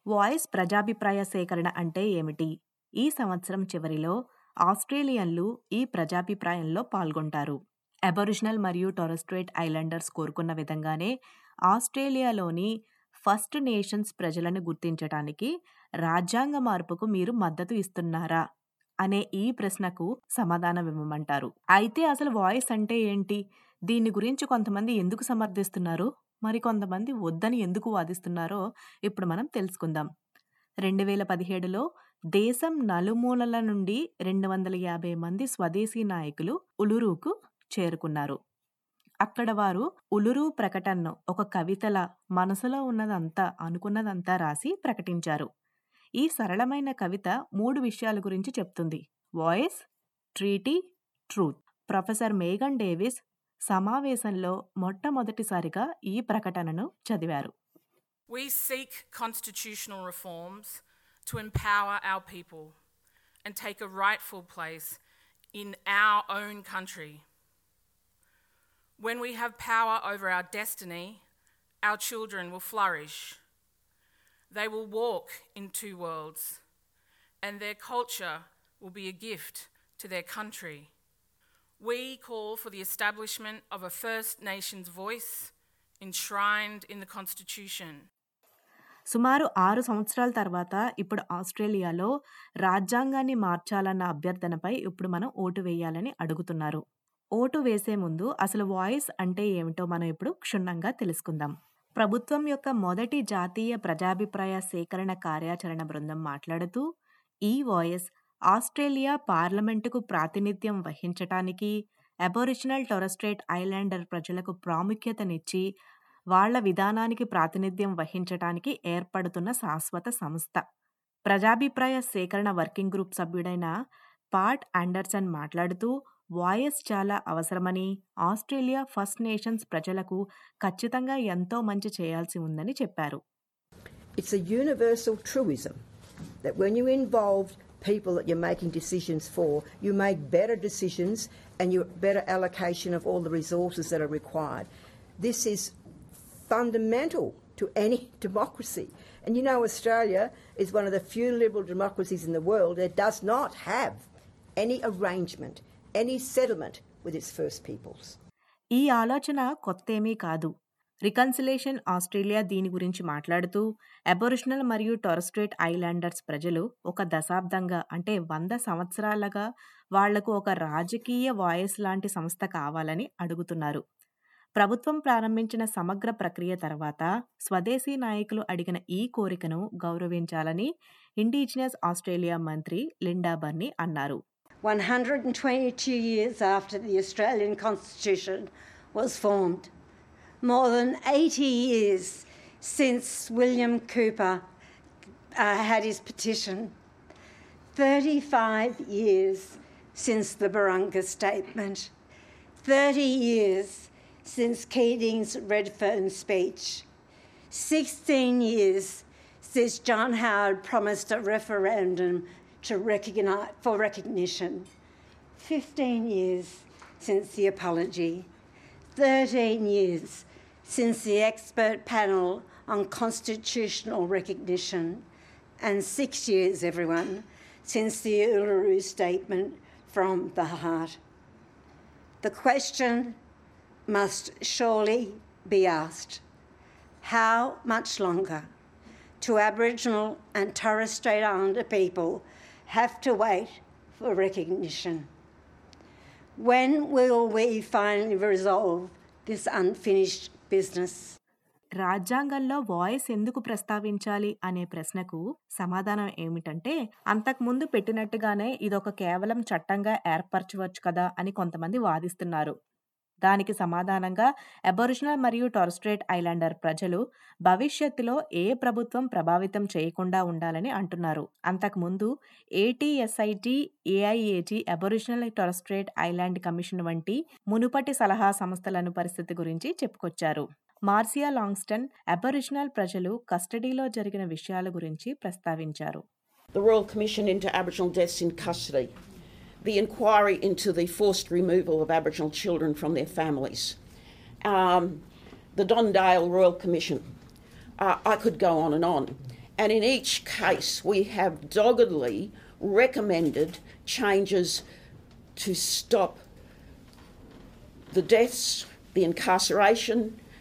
Voice ప్రజాభిప్రాయ సేకరణ అంటే ఏమిటి? ఈ సంవత్సరం చివరిలో ఆస్ట్రేలియన్లు ఈ ప్రజాభిప్రాయంలో పాల్గొంటారు. అబోరిజినల్ మరియు టారెస్ స్ట్రెయిట్ ఐలాండర్స్ కోరుకున్న విధంగానే ఆస్ట్రేలియాలోని ఫస్ట్ నేషన్స్ ప్రజలను గుర్తించటానికి రాజ్యాంగ మార్పుకు మీరు మద్దతు ఇస్తున్నారా అనే ఈ ప్రశ్నకు సమాధానం ఇవ్వమంటారు. అయితే అసలు వాయిస్ అంటే ఏంటి? దీని గురించి కొంతమంది ఎందుకు సమర్థిస్తున్నారు, మరికొంతమంది వద్దని ఎందుకు వాదిస్తున్నారో ఇప్పుడు మనం తెలుసుకుందాం. 2017లో దేశం నలుమూలల నుండి 250 మంది స్వదేశీ నాయకులు ఉలురుకు చేరుకున్నారు. అక్కడ వారు ఉలురు ప్రకటనను ఒక కవితలా మనసులో ఉన్నదంతా అనుకున్నదంతా రాసి ప్రకటించారు. ఈ సరళమైన కవిత 3 విషయాల గురించి చెప్తుంది: voice, treaty, truth. Professor Megan Davis సమావేశంలో మొట్టమొదటిసారిగా ఈ ప్రకటనను చదివారు. We seek constitutional reforms to empower our people and take a rightful place in our own country. When we have power over our destiny, our children will flourish. They will walk in two worlds, and their culture will be a gift to their country. We call for the establishment of a First Nations voice enshrined in the Constitution. సుమారు 6 సంవత్సరాల తర్వాత ఇప్పుడు ఆస్ట్రేలియాలో రాజ్యాంగాన్ని మార్చాలన్న అభ్యర్థనపై ఇప్పుడు మనం vote వేయాలని అడుగుతున్నారు. ఓటు వేసే ముందు అసలు వాయిస్ అంటే ఏమిటో మనం ఇప్పుడు క్షుణ్ణంగా తెలుసుకుందాం. ప్రభుత్వం యొక్క మొదటి జాతీయ ప్రజాభిప్రాయ సేకరణ కార్యాచరణ బృందం మాట్లాడుతూ, ఈ వాయిస్ ఆస్ట్రేలియా పార్లమెంటుకు ప్రాతినిధ్యం వహించటానికి, అబోరిజినల్ టారెస్ స్ట్రెయిట్ ఐలాండర్ ప్రజలకు ప్రాముఖ్యతనిచ్చి వాళ్ల విధానానికి ప్రాతినిధ్యం వహించటానికి ఏర్పడుతున్న శాశ్వత సంస్థ. ప్రజాభిప్రాయ సేకరణ వర్కింగ్ గ్రూప్ సభ్యుడైన పాట్ ఆండర్సన్ మాట్లాడుతూ, వాయిస్ చాలా అవసరమని, ఆస్ట్రేలియా ఫస్ట్ నేషన్స్ ప్రజలకు ఖచ్చితంగా ఎంతో మంచి చేయాల్సి ఉందని చెప్పారు. It's a universal truism that when you involve people that you're making decisions for, you make better decisions and you better allocation of all the resources that are required. This is fundamental to any democracy. And you know, Australia is one of the few liberal democracies in the world that does not have any arrangement, any settlement with its First Peoples. ఈ ఆలోచన కొత్తేమీ కాదు. Reconciliation Australia దీని గురించి మాట్లాడుతూ, Aboriginal మరియు టారెస్ straight Islanders ప్రజలు ఒక దశాబ్దంగా అంటే 100 సంవత్సరాలుగా వాళ్లకు ఒక రాజకీయ వాయిస్ లాంటి సంస్థ కావాలని అడుగుతున్నారు. ప్రభుత్వం ప్రారంభించిన సమగ్ర ప్రక్రియ తర్వాత స్వదేశీ నాయకులు అడిగిన ఈ కోరికను గౌరవించాలని ఇండిజినస్ ఆస్ట్రేలియా మంత్రి లిండా బర్నీ అన్నారు. 122 years after the Australian Constitution was formed, more than 80 years since William Cooper had his petition, 35 years since the Barunga Statement, 30 years since Keating's Redfern speech, 16 years since John Howard promised a referendum for recognition, 15 years since the apology, 13 years since the expert panel on constitutional recognition, and 6 years, everyone, since the Uluru Statement from the heart. The question must surely be asked: how much longer do Aboriginal and Torres Strait Islander people have to wait for recognition? When will we finally resolve this unfinished business? రాజ్యాంగంలో voice ఎందుకు ప్రస్తావించాలి అనే ప్రశ్నకు సమాధానం ఏమిటంటే, అంతకుముందు పెట్టినట్టుగానే ఇదొక కేవలం చట్టంగా ఏర్పరచవచ్చు కదా అని కొంతమంది వాదిస్తున్నారు. దానికి సమాధానంగా అబోరిజినల్ మరియు టారెస్ స్ట్రెయిట్ ఐలాండర్ ప్రజలు భవిష్యత్తులో ఏ ప్రభుత్వం ప్రభావితం చేయకుండా ఉండాలని అంటున్నారు. అంతకుముందు ATSIC, AIAG, Aboriginal Torres Strait Island commission వంటి మునుపటి సలహా సంస్థలను పరిస్థితి గురించి చెప్పుకొచ్చారు. మార్సియా లాంగ్స్టన్ అబోరిజినల్ ప్రజలు కస్టడీలో జరిగిన విషయాల గురించి ప్రస్తావించారు. The Royal Commission into Aboriginal Deaths in Custody, the inquiry into the forced removal of Aboriginal children from their families, the Don Dale Royal Commission. I could go on and on. And in each case, we have doggedly recommended changes to stop the deaths, the incarceration,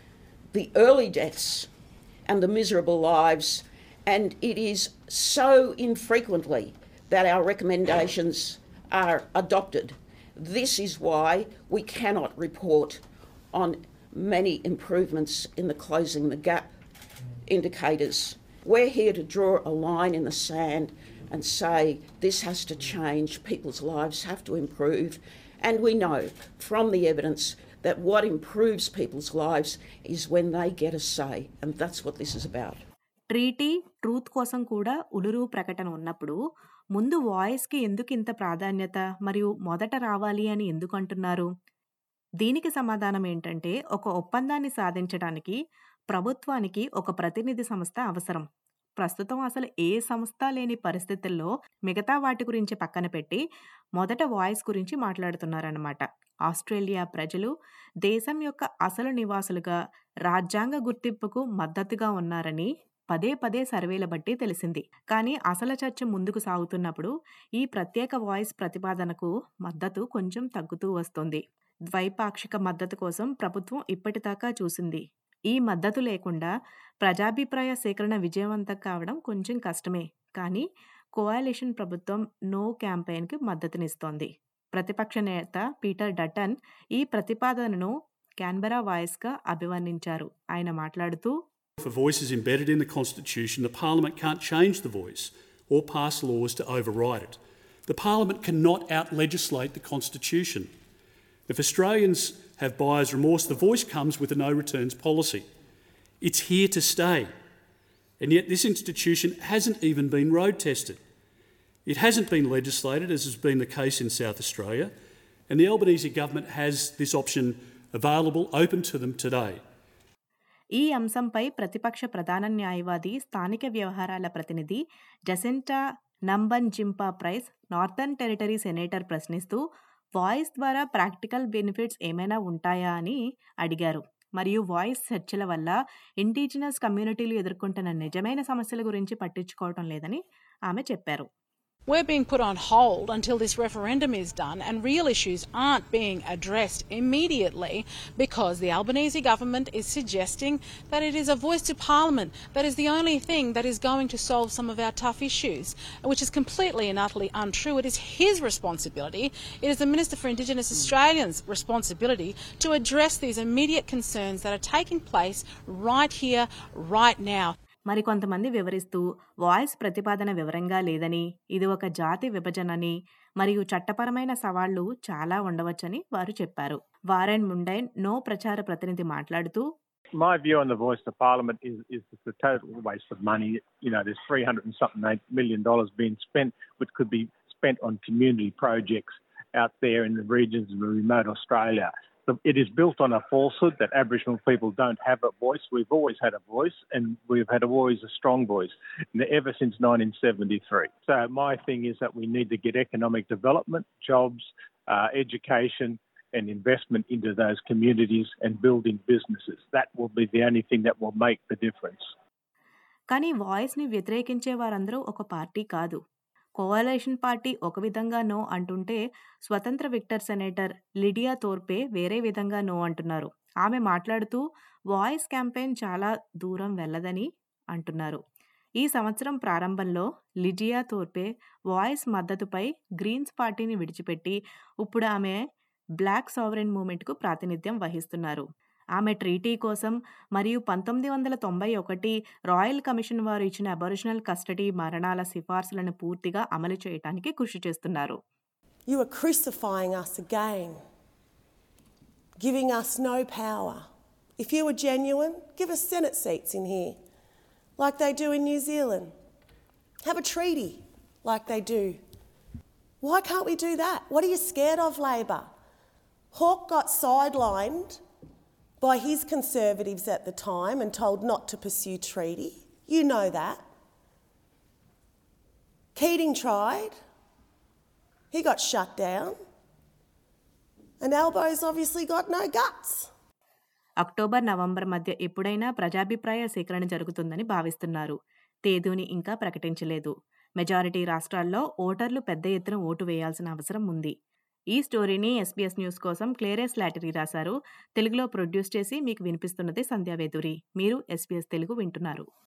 the early deaths, and the miserable lives. And it is so infrequently that our recommendations are adopted. This is why we cannot report on many improvements in the closing the gap indicators. We're here to draw a line in the sand and say this has to change, people's lives have to improve, and we know from the evidence that what improves people's lives is when they get a say, and that's what this is about. Treaty truth కోసం కూడా Uluru ప్రకటన ఉన్నప్పుడు ముందు వాయిస్కి ఎందుకు ఇంత ప్రాధాన్యత మరియు మొదట రావాలి అని ఎందుకు అంటున్నారు? దీనికి సమాధానం ఏంటంటే ఒక ఒప్పందాన్ని సాధించడానికి ప్రభుత్వానికి ఒక ప్రతినిధి సంస్థ అవసరం. ప్రస్తుతం అసలు ఏ సంస్థ లేని పరిస్థితుల్లో మిగతా వాటి గురించి పక్కన పెట్టి మొదట వాయిస్ గురించి మాట్లాడుతున్నారన్నమాట. ఆస్ట్రేలియా ప్రజలు దేశం యొక్క అసలు నివాసులుగా రాజ్యాంగ గుర్తింపుకు మద్దతుగా ఉన్నారని పదే పదే సర్వేల బట్టి తెలిసింది. కానీ అసలు చర్చ ముందుకు సాగుతున్నప్పుడు ఈ ప్రత్యేక వాయిస్ ప్రతిపాదనకు మద్దతు కొంచెం తగ్గుతూ వస్తుంది. ద్వైపాక్షిక మద్దతు కోసం ప్రభుత్వం ఇప్పటిదాకా చూసింది. ఈ మద్దతు లేకుండా ప్రజాభిప్రాయ సేకరణ విజయవంతం కావడం కొంచెం కష్టమే. కానీ కోయాలిషన్ ప్రభుత్వం నో క్యాంపెయిన్కి మద్దతునిస్తోంది. ప్రతిపక్ష నేత పీటర్ డటన్ ఈ ప్రతిపాదనను క్యాన్బెరా వాయిస్గా అభివర్ణించారు. ఆయన మాట్లాడుతూ, If a voice is embedded in the Constitution, the Parliament can't change the voice or pass laws to override it. The Parliament cannot out-legislate the Constitution. If Australians have buyer's remorse, the voice comes with a no-returns policy. It's here to stay. And yet this institution hasn't even been road-tested. It hasn't been legislated, as has been the case in South Australia, and the Albanese government has this option available, open to them today. ఈ అంశంపై ప్రతిపక్ష ప్రధాన న్యాయవాది, స్థానిక వ్యవహారాల ప్రతినిధి Jacinta Nampijinpa Price Northern Territory senator ప్రశ్నిస్తూ voice ద్వారా ప్రాక్టికల్ బెనిఫిట్స్ ఏమైనా ఉంటాయా అని అడిగారు. మరియు వాయిస్ చర్చల వల్ల ఇండిజినస్ కమ్యూనిటీలు ఎదుర్కొంటున్న నిజమైన సమస్యల గురించి పట్టించుకోవడం లేదని ఆమె చెప్పారు. We're being put on hold until this referendum is done, and real issues aren't being addressed immediately because the Albanese government is suggesting that it is a voice to Parliament that is the only thing that is going to solve some of our tough issues, which is completely and utterly untrue. It is his responsibility, it is the Minister for Indigenous Australians' responsibility to address these immediate concerns that are taking place right here, right now. మరికొంతమంది వివరిస్తూ voice ప్రతిపాదన వివరంగా లేదని, ఇది ఒక జాతి విభజనని మరియు చట్టపరమైన సవాళ్లు చాలా ఉండవచ్చని వారు చెప్పారు. వారెన్ ముండైన్ నో ప్రచార ప్రతినిధి మాట్లాడుతూ, My view on the voice to Parliament is the total waste of money. You know, there's $300 million being spent, which could be spent on community projects out there in the regions of remote Australia. It is built on a falsehood that Aboriginal people don't have a voice. We've always had a voice, and we've had always a strong voice, ever since 1973. So my thing is that we need to get economic development, jobs, education and investment into those communities and building businesses. That will be the only thing that will make the difference. కానీ వాయిస్ని వ్యతిరేకించే వారందరూ ఒక party కాదు. కోalition party ఒక విధంగా no అంటుంటే స్వతంత్ర విక్టర్ సెనేటర్ లిడియా తోర్పే వేరే విధంగా నో అంటున్నారు. ఆమె మాట్లాడుతూ వాయిస్ క్యాంపెయిన్ చాలా దూరం వెళ్ళదని అంటున్నారు. ఈ సంవత్సరం ప్రారంభంలో లిడియా తోర్పే వాయిస్ మద్దతుపై గ్రీన్స్ పార్టీని విడిచిపెట్టి ఇప్పుడు ఆమె బ్లాక్ సావరెన్ మూవ్మెంట్కు ప్రాతినిధ్యం వహిస్తున్నారు. ఆమె ట్రీటీ కోసం మరియు 1991 రాయల్ కమిషన్ వారు ఇచ్చిన అబోరిజినల్ కస్టడీ మరణాల సిఫార్సులను పూర్తిగా అమలు చేయడానికి కృషి చేస్తున్నారు. You are crucifying us again, giving us no power. If you were genuine, give us Senate seats in here, like they do in New Zealand. Have a treaty, like they do. Why can't we do that? What are you scared of, Labor? Hawke got sidelined by his Conservatives at the time and told not to pursue treaty. You know that. Keating tried. He got shut down. And Albo's obviously got no guts. October, November మధ్య ఎప్పుడైనా ప్రజాభిప్రాయ సేకరణ జరుగుతుందని భావిస్తున్నారు. తేదీని ఇంకా ప్రకటించలేదు. Majority రాష్ట్రాల్లో ఓటర్లు పెద్ద ఎత్తున ఓటు వేయాల్సిన అవసరం ఉంది. ఈ స్టోరీని SBS న్యూస్ కోసం క్లేరెస్ లాటరీ రాశారు. తెలుగులో ప్రొడ్యూస్ చేసి మీకు వినిపిస్తున్నది సంధ్యావేదూరి. మీరు SBS తెలుగు వింటున్నారు.